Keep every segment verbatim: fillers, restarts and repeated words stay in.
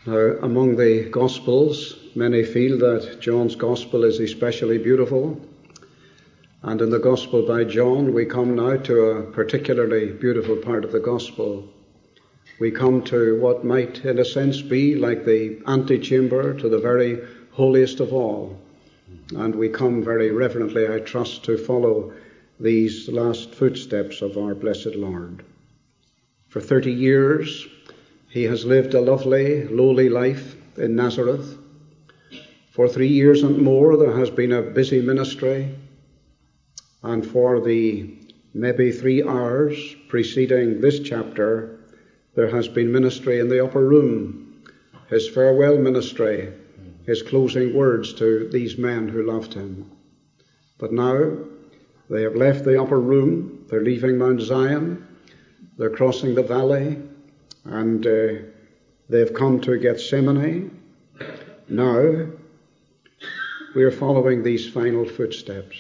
Now, among the Gospels, many feel that John's Gospel is especially beautiful. And in the Gospel by John, we come now to a particularly beautiful part of the Gospel. We come to what might, in a sense, be like the antechamber to the very holiest of all. And we come very reverently, I trust, to follow these last footsteps of our blessed Lord. For thirty years, he has lived a lovely, lowly life in Nazareth. For three years and more, there has been a busy ministry. And for the maybe three hours preceding this chapter, there has been ministry in the upper room, his farewell ministry, his closing words to these men who loved him. But now they have left the upper room, they're leaving Mount Zion, they're crossing the valley, and uh, they've come to Gethsemane. Now we are following these final footsteps.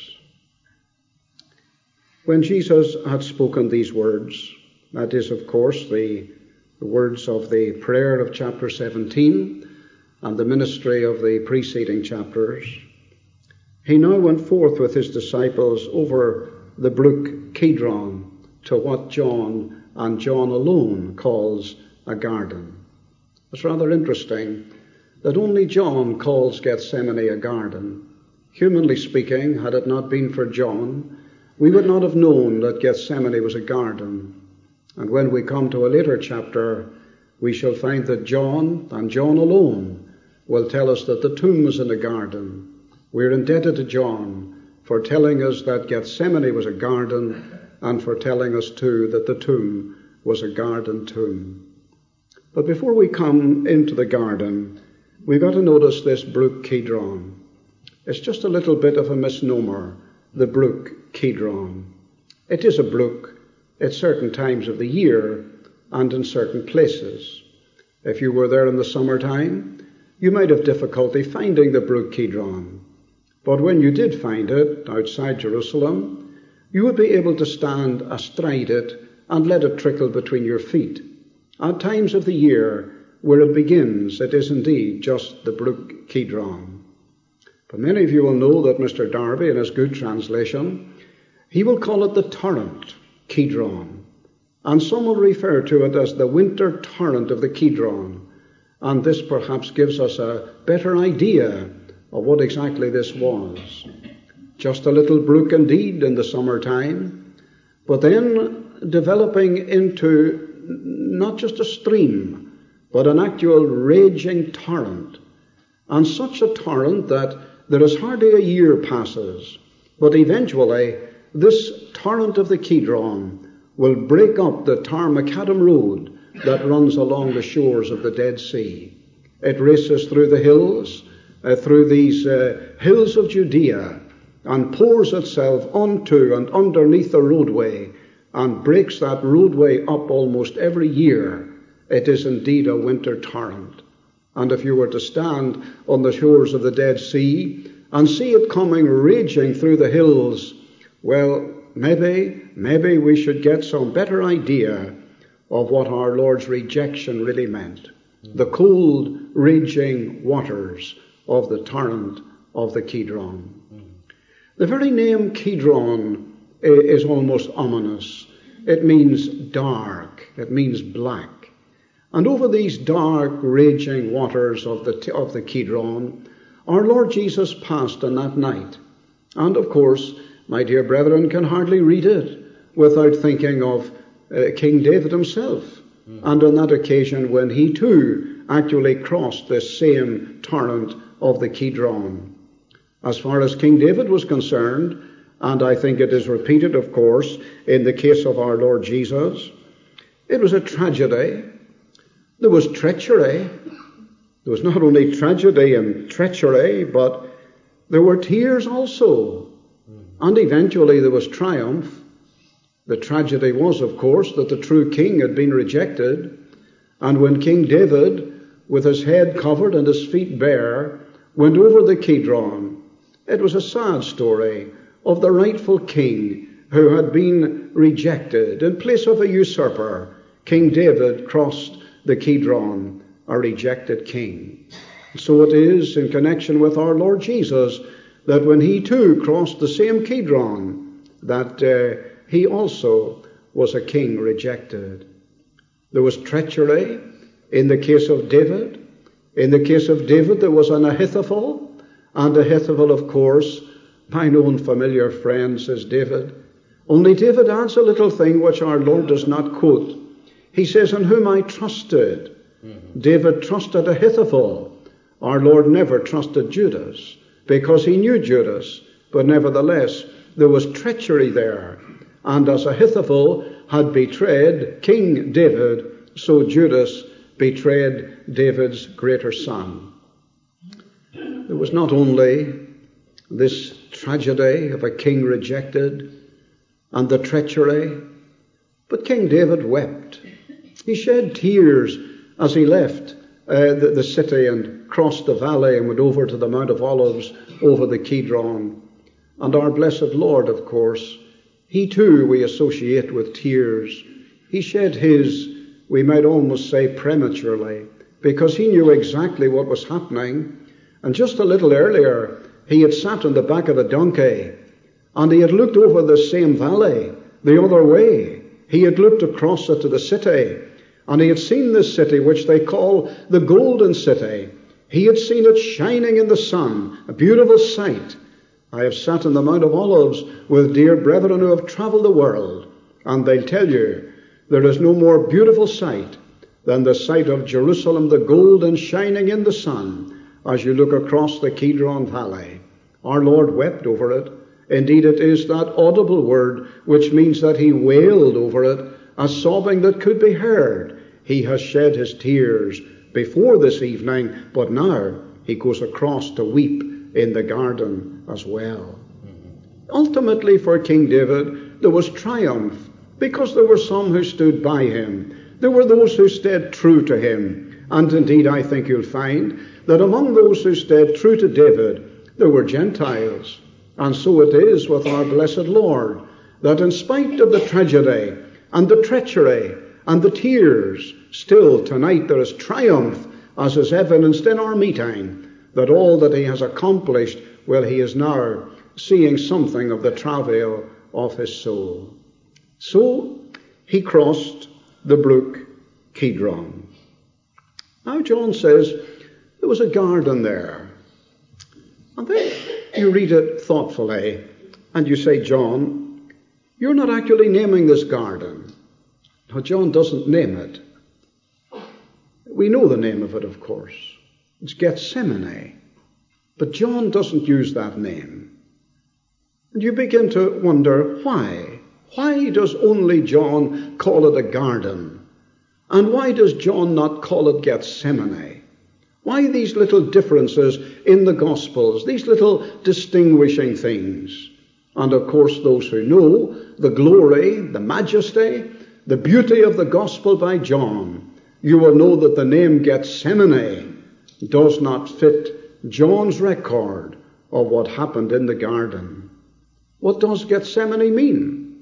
When Jesus had spoken these words, that is, of course, the, the words of the prayer of chapter seventeen and the ministry of the preceding chapters, he now went forth with his disciples over the brook Kidron to what John and John alone calls a garden. It's rather interesting that only John calls Gethsemane a garden. Humanly speaking, had it not been for John, we would not have known that Gethsemane was a garden. And when we come to a later chapter, we shall find that John, and John alone, will tell us that the tomb was in a garden. We're indebted to John for telling us that Gethsemane was a garden, and for telling us too that the tomb was a garden tomb. But before we come into the garden, we've got to notice this brook Kidron. It's just a little bit of a misnomer, the brook Kidron. It is a brook at certain times of the year and in certain places. If you were there in the summertime, you might have difficulty finding the brook Kidron. But when you did find it outside Jerusalem, you would be able to stand astride it and let it trickle between your feet. At times of the year where it begins, it is indeed just the brook Kidron. But many of you will know that Mister Darby, in his good translation, he will call it the torrent Kidron. And some will refer to it as the winter torrent of the Kidron. And this perhaps gives us a better idea of what exactly this was. Just a little brook indeed in the summertime, but then developing into not just a stream, but an actual raging torrent. And such a torrent that there is hardly a year passes, but eventually this torrent of the Kidron will break up the Tar Macadam road that runs along the shores of the Dead Sea. It races through the hills, uh, through these uh, hills of Judea, and pours itself onto and underneath the roadway and breaks that roadway up almost every year. It is indeed a winter torrent. And if you were to stand on the shores of the Dead Sea and see it coming raging through the hills, well, maybe, maybe we should get some better idea of what our Lord's rejection really meant. The cold, raging waters of the torrent of the Kidron. The very name Kidron is almost ominous. It means dark. It means black. And over these dark, raging waters of the, of the Kidron, our Lord Jesus passed on that night. And of course, my dear brethren can hardly read it without thinking of uh, King David himself. Mm. And on that occasion when he too actually crossed this same torrent of the Kidron. As far as King David was concerned, and I think it is repeated, of course, in the case of our Lord Jesus, it was a tragedy. There was treachery. There was not only tragedy and treachery, but there were tears also. And eventually there was triumph. The tragedy was, of course, that the true king had been rejected. And when King David, with his head covered and his feet bare, went over the Kidron, it was a sad story of the rightful king who had been rejected. In place of a usurper, King David crossed the Kidron a rejected king. So it is in connection with our Lord Jesus that when he too crossed the same Kidron, that uh, he also was a king rejected. There was treachery in the case of David. In the case of David, there was an Ahithophel, and Ahithophel, of course, my known familiar friend, says David. Only David adds a little thing which our Lord does not quote. He says, in whom I trusted. Mm-hmm. David trusted Ahithophel. Our Lord never trusted Judas, because he knew Judas, but nevertheless, there was treachery there. And as Ahithophel had betrayed King David, so Judas betrayed David's greater son. There was not only this tragedy of a king rejected and the treachery, but King David wept. He shed tears as he left uh, the, the city and crossed the valley and went over to the Mount of Olives over the Kidron. And our blessed Lord, of course, he too we associate with tears. He shed his, we might almost say prematurely, because he knew exactly what was happening. And just a little earlier, he had sat on the back of a donkey, and he had looked over the same valley the other way. He had looked across it to the city, and he had seen this city, which they call the Golden City. He had seen it shining in the sun, a beautiful sight. I have sat on the Mount of Olives with dear brethren who have travelled the world, and they'll tell you there is no more beautiful sight than the sight of Jerusalem, the golden, shining in the sun, as you look across the Kidron Valley. Our Lord wept over it. Indeed, it is that audible word which means that he wailed over it, a sobbing that could be heard. He has shed his tears before this evening, but now he goes across to weep in the garden as well. Mm-hmm. Ultimately, for King David, there was triumph, because there were some who stood by him. There were those who stayed true to him. And indeed, I think you'll find that among those who stayed true to David, there were Gentiles. And so it is with our blessed Lord, that in spite of the tragedy and the treachery and the tears, still tonight there is triumph, as is evidenced in our meeting, that all that he has accomplished, well, he is now seeing something of the travail of his soul. So he crossed the brook Kidron. Now John says there was a garden there. And then you read it thoughtfully, and you say, John, you're not actually naming this garden. Now, John doesn't name it. We know the name of it, of course. It's Gethsemane. But John doesn't use that name. And you begin to wonder why. Why does only John call it a garden? And why does John not call it Gethsemane? Why these little differences in the Gospels, these little distinguishing things? And of course, those who know the glory, the majesty, the beauty of the Gospel by John, you will know that the name Gethsemane does not fit John's record of what happened in the garden. What does Gethsemane mean?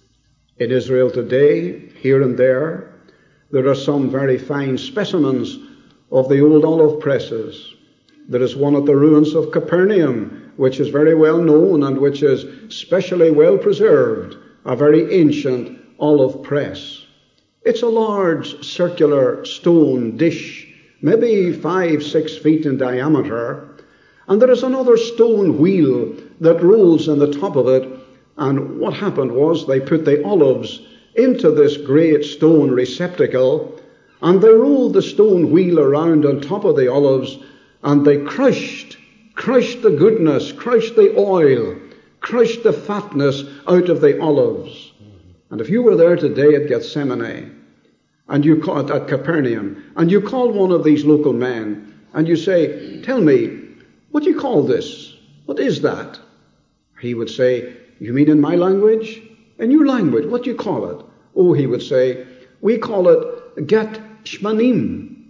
In Israel today, here and there, there are some very fine specimens of the old olive presses. There is one at the ruins of Capernaum, which is very well known and which is specially well preserved, a very ancient olive press. It's a large circular stone dish, maybe five, six feet in diameter, and there is another stone wheel that rolls on the top of it. And what happened was they put the olives into this great stone receptacle, and they rolled the stone wheel around on top of the olives, and they crushed, crushed the goodness, crushed the oil, crushed the fatness out of the olives. And if you were there today at Gethsemane, and you call it at Capernaum, and you call one of these local men, and you say, tell me, what do you call this? What is that? He would say, you mean in my language? In your language, what do you call it? Oh, he would say, we call it Get Shmanim.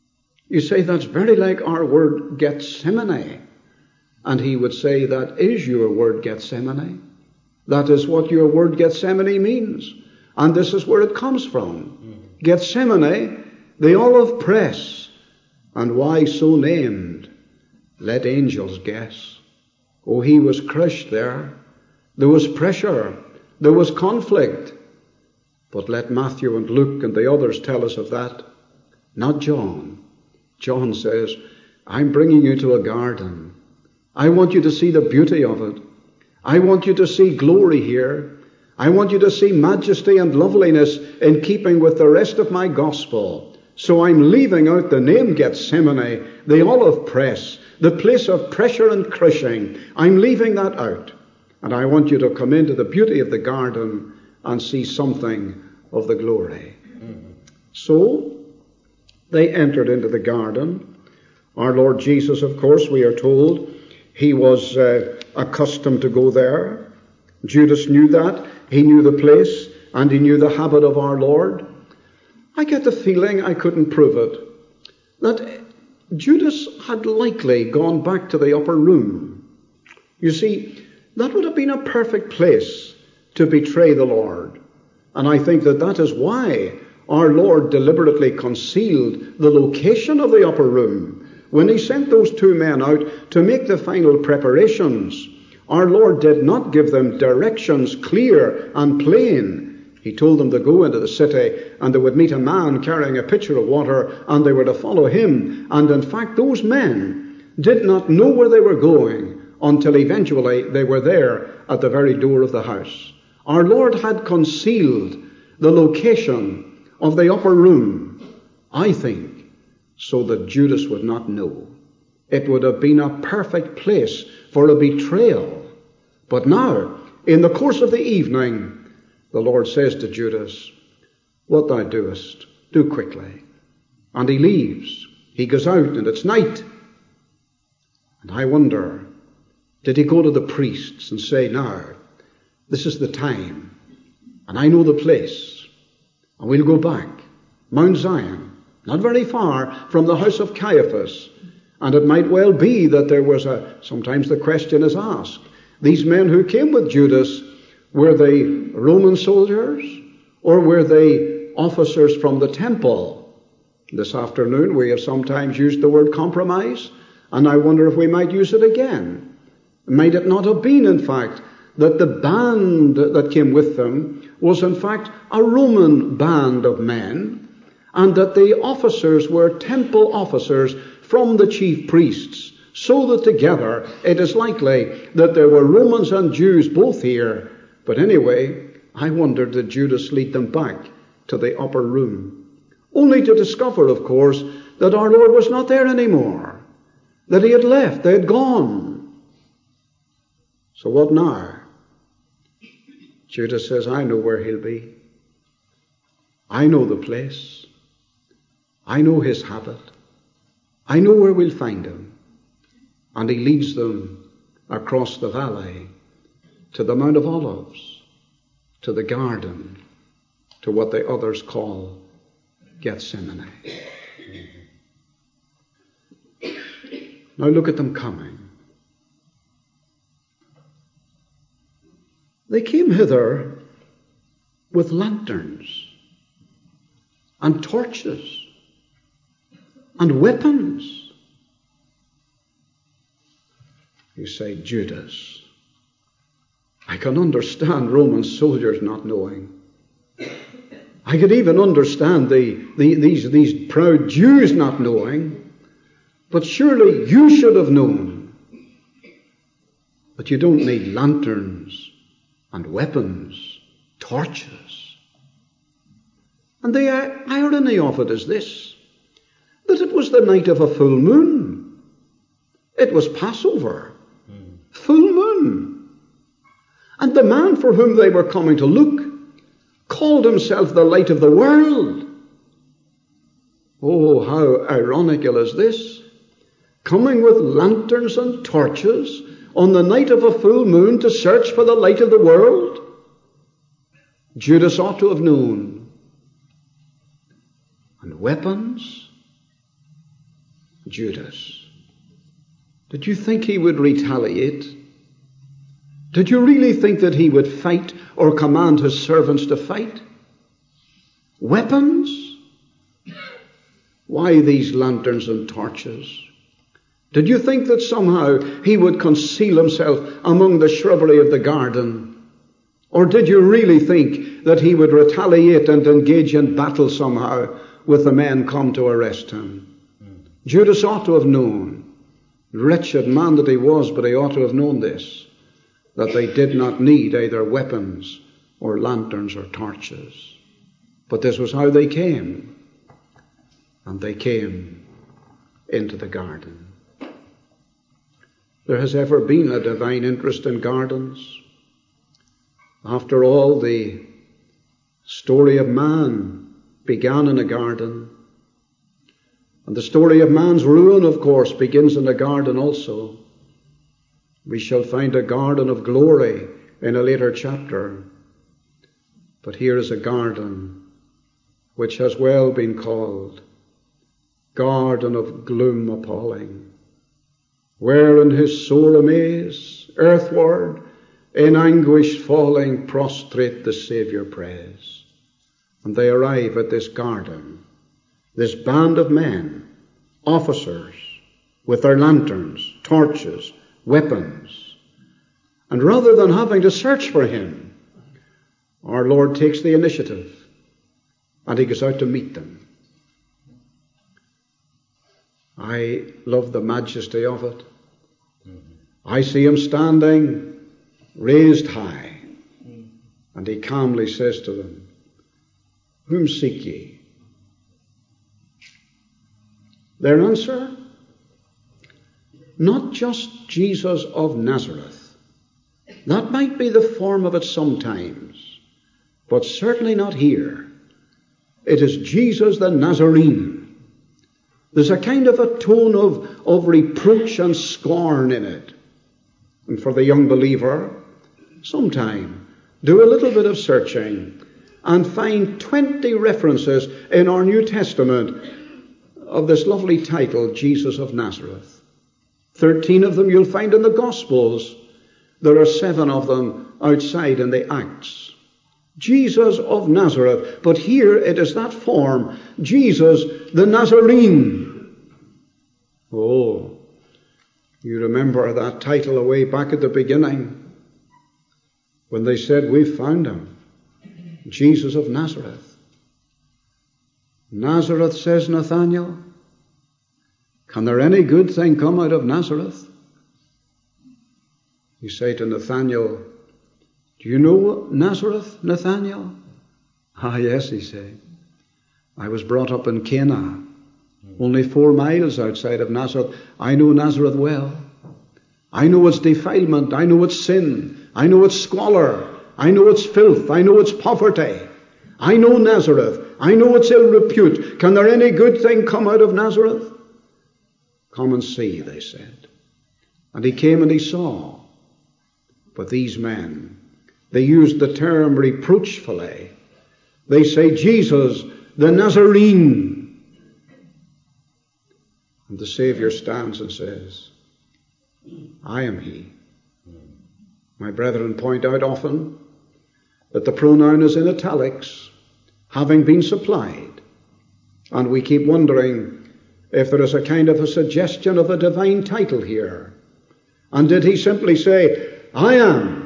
You say, that's very like our word Gethsemane. And he would say, that is your word Gethsemane. That is what your word Gethsemane means. And this is where it comes from. Mm. Gethsemane, the olive press, And why so named? Let angels guess. Oh, he was crushed there. There was pressure. There was conflict. But let Matthew and Luke and the others tell us of that. Not John. John says, I'm bringing you to a garden. I want you to see the beauty of it. I want you to see glory here. I want you to see majesty and loveliness in keeping with the rest of my gospel. So I'm leaving out the name Gethsemane, the olive press, the place of pressure and crushing. I'm leaving that out. And I want you to come into the beauty of the garden and see something of the glory. Mm-hmm. So they entered into the garden. Our Lord Jesus, of course, we are told, he was uh, accustomed to go there. Judas knew that. He knew the place, and he knew the habit of our Lord. I get the feeling, I couldn't prove it, that Judas had likely gone back to the upper room. You see, that would have been a perfect place to betray the Lord. And I think that that is why our Lord deliberately concealed the location of the upper room. When he sent those two men out to make the final preparations, our Lord did not give them directions clear and plain. He told them to go into the city and they would meet a man carrying a pitcher of water and they were to follow him. And in fact, those men did not know where they were going until eventually they were there at the very door of the house. Our Lord had concealed the location of the upper room, I think, so that Judas would not know. It would have been a perfect place for a betrayal. But now, in the course of the evening, the Lord says to Judas, what thou doest, do quickly. And he leaves. He goes out, and it's night. And I wonder, did he go to the priests and say, now, this is the time, and I know the place, and we'll go back, Mount Zion, not very far from the house of Caiaphas. And it might well be that there was a, sometimes the question is asked, these men who came with Judas, were they Roman soldiers or were they officers from the temple? This afternoon we have sometimes used the word compromise, and I wonder if we might use it again. Might it not have been, in fact, that the band that came with them was in fact a Roman band of men, and that the officers were temple officers from the chief priests, so that together it is likely that there were Romans and Jews both here. But anyway, I wondered, did Judas lead them back to the upper room? Only to discover, of course, that our Lord was not there anymore, that he had left, they had gone. So what now? Judas says, I know where he'll be. I know the place. I know his habit. I know where we'll find him. And he leads them across the valley to the Mount of Olives, to the garden, to what the others call Gethsemane. Now look at them coming. They came hither with lanterns and torches and weapons. You say, Judas. I can understand Roman soldiers not knowing. I could even understand the, the, these, these proud Jews not knowing. But surely you should have known. But you don't need lanterns and weapons, torches. And the irony of it is this, that it was the night of a full moon. It was Passover. Mm. Full moon. And the man for whom they were coming to look called himself the light of the world. Oh, how ironical is this? Coming with lanterns and torches on the night of a full moon to search for the light of the world? Judas ought to have known. And weapons? Judas. Did you think he would retaliate? Did you really think that he would fight or command his servants to fight? Weapons? Why these lanterns and torches? Did you think that somehow he would conceal himself among the shrubbery of the garden? Or did you really think that he would retaliate and engage in battle somehow with the men come to arrest him? Mm. Judas ought to have known, wretched man that he was, but he ought to have known this, that they did not need either weapons or lanterns or torches. But this was how they came. And they came into the garden. There has ever been a divine interest in gardens. After all, the story of man began in a garden. And the story of man's ruin, of course, begins in a garden also. We shall find a garden of glory in a later chapter. But here is a garden which has well been called garden of gloom appalling, where in his sore amaze, earthward, in anguish falling, prostrate the Saviour prays. And they arrive at this garden, this band of men, officers, with their lanterns, torches, weapons. And rather than having to search for him, our Lord takes the initiative and he goes out to meet them. I love the majesty of it. I see him standing, raised high, and he calmly says to them, "Whom seek ye?" Their answer, not just Jesus of Nazareth. That might be the form of it sometimes, but certainly not here. It is Jesus the Nazarene. There's a kind of a tone of, of reproach and scorn in it. And for the young believer, sometime do a little bit of searching and find twenty references in our New Testament of this lovely title, Jesus of Nazareth. Thirteen of them you'll find in the Gospels. There are seven of them outside in the Acts. Jesus of Nazareth. But here it is that form, Jesus the Nazarene. Oh, you remember that title away back at the beginning when they said, "We've found him, Jesus of Nazareth." Nazareth, says Nathanael. Can there any good thing come out of Nazareth? You say to Nathanael, "Do you know Nazareth, Nathanael?" "Ah, yes," he said. "I was brought up in Cana, only four miles outside of Nazareth. I know Nazareth well. I know its defilement. I know its sin. I know its squalor. I know its filth. I know its poverty. I know Nazareth. I know its ill repute. Can there any good thing come out of Nazareth?" "Come and see," they said. And he came and he saw. But these men, they used the term reproachfully. They say, "Jesus the Nazarene." And the Saviour stands and says, "I am he." My brethren point out often that the pronoun is in italics, having been supplied. And we keep wondering if there is a kind of a suggestion of a divine title here. And did he simply say, "I am"?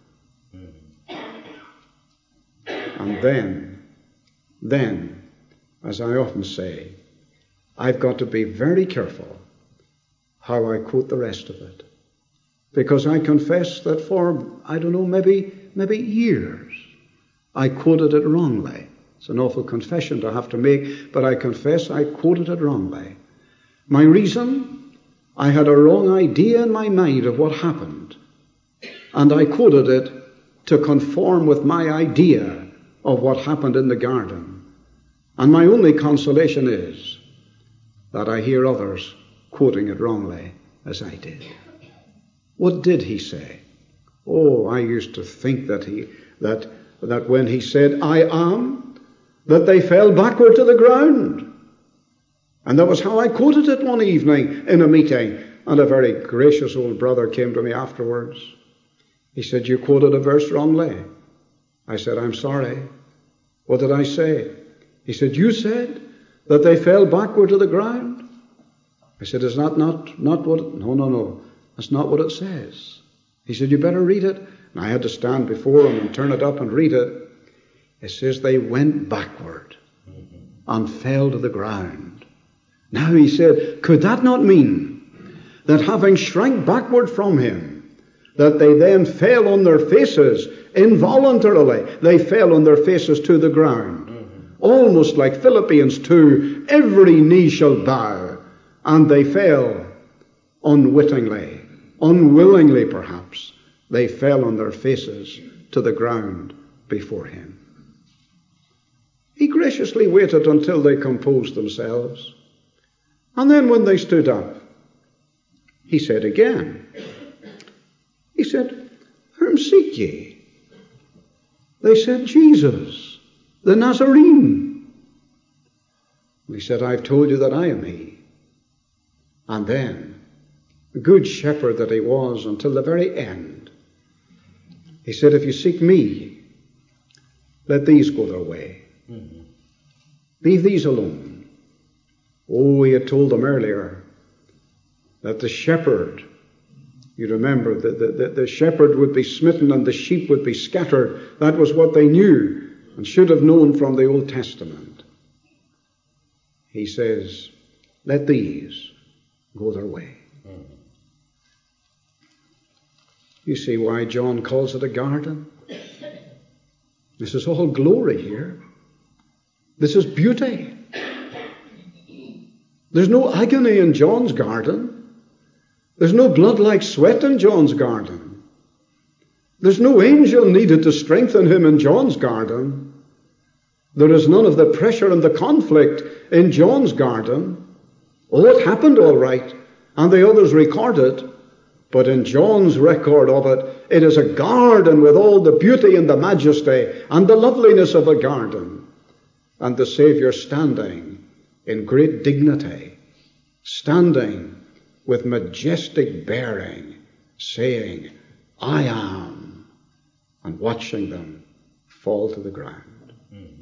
And then, then, as I often say, I've got to be very careful how I quote the rest of it. Because I confess that for, I don't know, maybe, maybe years, I quoted it wrongly. It's an awful confession to have to make, but I confess I quoted it wrongly. My reason, I had a wrong idea in my mind of what happened, and I quoted it to conform with my idea of what happened in the garden. And my only consolation is that I hear others quoting it wrongly, as I did. What did he say? Oh, I used to think that he that that when he said, "I am," that they fell backward to the ground. And that was how I quoted it one evening in a meeting. And a very gracious old brother came to me afterwards. He said, "You quoted a verse wrongly." I said, "I'm sorry. What did I say?" He said, "You said that they fell backward to the ground? I said, is that not, not what... It, no, no, no. That's not what it says. He said, you better read it. And I had to stand before him and turn it up and read it. It says they went backward and fell to the ground. Now he said, could that not mean that having shrank backward from him, that they then fell on their faces involuntarily? They fell on their faces to the ground. Mm-hmm. Almost like Philippians two, every knee shall bow. And they fell unwittingly, unwillingly perhaps. They fell on their faces to the ground before him. He graciously waited until they composed themselves. And then when they stood up, he said again, he said, whom seek ye? They said, Jesus, the Nazarene. He said, I've told you that I am he. And then, good shepherd that he was until the very end, he said, if you seek me, let these go their way. Mm-hmm. Leave these alone. Oh, he had told them earlier that the shepherd, you remember, the, the, the shepherd would be smitten and the sheep would be scattered. That was what they knew and should have known from the Old Testament. He says, let these go their way. Mm-hmm. You see why John calls it a garden? This is all glory here. This is beauty. There's no agony in John's garden. There's no blood like sweat in John's garden. There's no angel needed to strengthen him in John's garden. There is none of the pressure and the conflict in John's garden. Oh, it happened all right, and the others record it. But in John's record of it, it is a garden with all the beauty and the majesty and the loveliness of a garden. And the Saviour standing in great dignity, standing with majestic bearing, saying, I am, and watching them fall to the ground. Mm-hmm.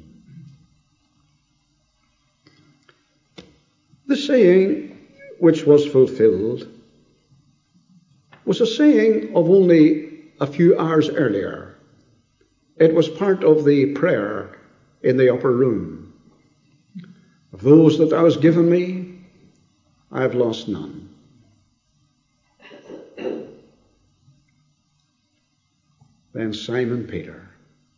The saying which was fulfilled was a saying of only a few hours earlier. It was part of the prayer in the upper room. Of those that thou hast given me, I have lost none. Then Simon Peter.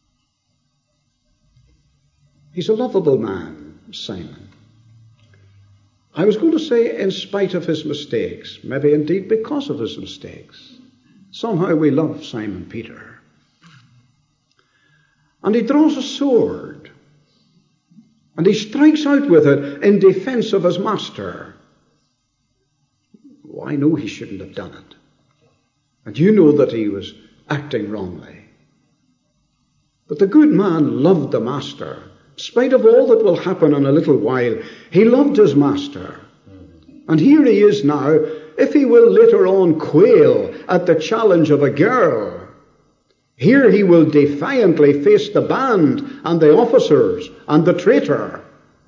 He's a lovable man, Simon. I was going to say in spite of his mistakes, maybe indeed because of his mistakes. Somehow we love Simon Peter. And he draws a sword. And he strikes out with it in defense of his master. Oh, I know he shouldn't have done it. And you know that he was acting wrongly. But the good man loved the master. In spite of all that will happen in a little while, he loved his master. And here he is now, if he will later on quail at the challenge of a girl. Here he will defiantly face the band and the officers and the traitor.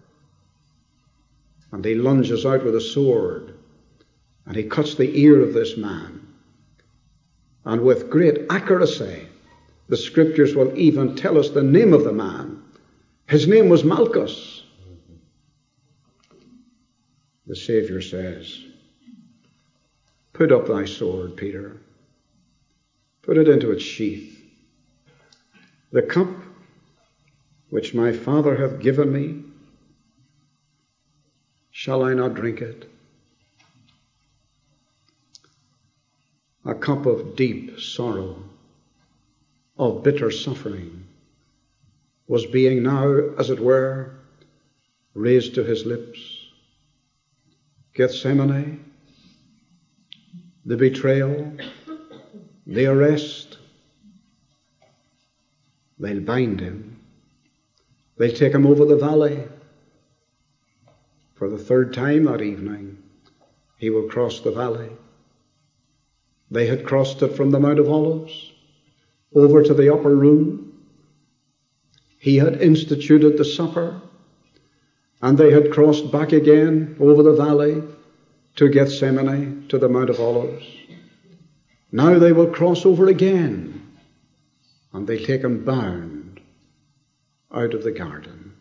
And he lunges out with a sword and he cuts the ear of this man. And with great accuracy, the scriptures will even tell us the name of the man. His name was Malchus. The Saviour says, put up thy sword, Peter. Put it into its sheath. The cup which my Father hath given me, shall I not drink it? A cup of deep sorrow, of bitter suffering, was being now, as it were, raised to his lips. Gethsemane, the betrayal, the arrest. They'll bind him. They'll take him over the valley. For the third time that evening, he will cross the valley. They had crossed it from the Mount of Olives over to the upper room. He had instituted the supper. and they had crossed back again over the valley to Gethsemane, to the Mount of Olives. Now they will cross over again, and they take him bound out of the garden.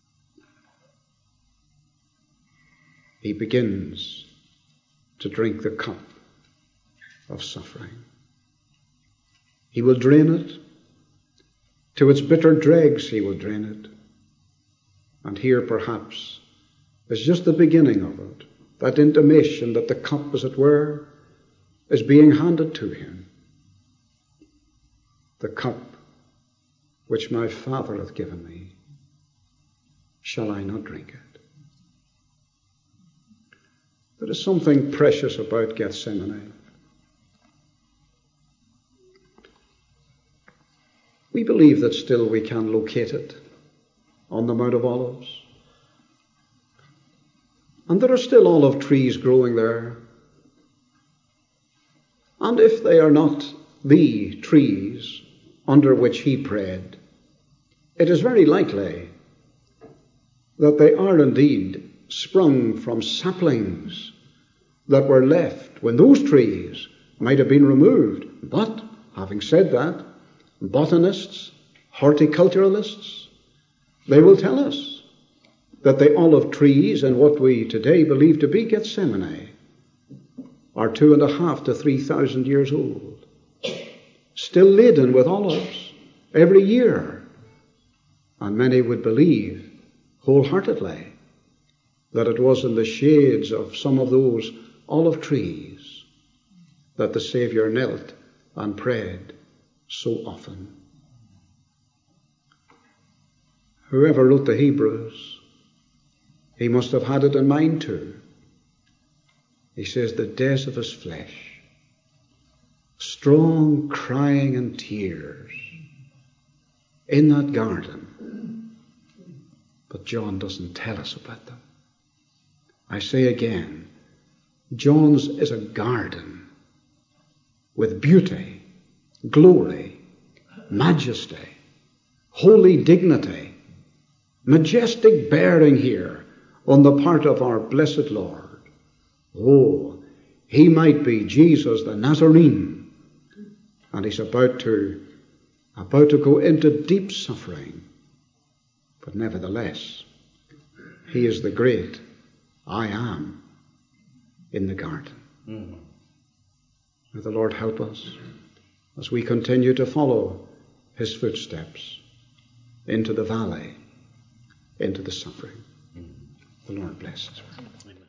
He begins to drink the cup of suffering. He will drain it. To its bitter dregs he will drain it. And here perhaps is just the beginning of it, that intimation that the cup, as it were, is being handed to him. The cup which my Father hath given me, shall I not drink it? There is something precious about Gethsemane. We believe that still we can locate it on the Mount of Olives. And there are still olive trees growing there. And if they are not the trees under which he prayed, it is very likely that they are indeed sprung from saplings that were left when those trees might have been removed. But, having said that, botanists, horticulturalists, they will tell us that the olive trees in what we today believe to be Gethsemane are two and a half to three thousand years old, still laden with olives every year. And many would believe wholeheartedly that it was in the shades of some of those olive trees that the Saviour knelt and prayed so often. Whoever wrote the Hebrews, he must have had it in mind too. He says, the days of his flesh, strong crying and tears in that garden. But John doesn't tell us about them. I say again, John's is a garden with beauty, glory, majesty, holy dignity, majestic bearing here on the part of our blessed Lord. Oh, he might be Jesus the Nazarene, and he's about to about to go into deep suffering, but nevertheless he is the great I am in the garden. Mm. May the Lord help us as we continue to follow his footsteps into the valley, into the suffering. Mm. The Lord bless us.